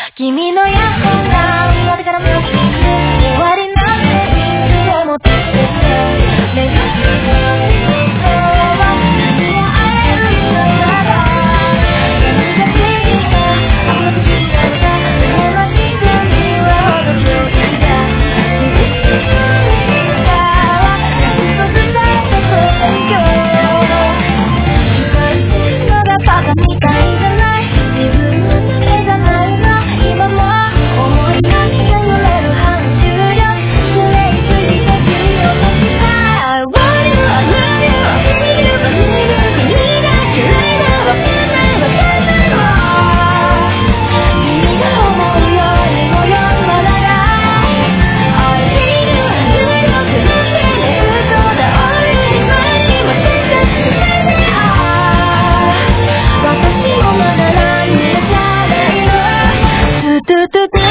君のイヤホンが終わってからも終わりなんていつ思ってて目が覚めるのは君が会えるのだろう難しいな僕の口だった夢の人には程遠いんだ自分の歌はずっと伝えてくれるよ感じるのがバカみたいじゃない自分のためじゃないの今も思い出して揺れる半周よ失礼すぎて君を落とした I want you, I love you, I need you, I need you 君が嫌いだわけないわけないわ君が思うよりもよまだら I need you, I need you 苦しんで嘘だ俺に前には絶対してない私もまだ何もじゃないのトゥトゥトゥトゥ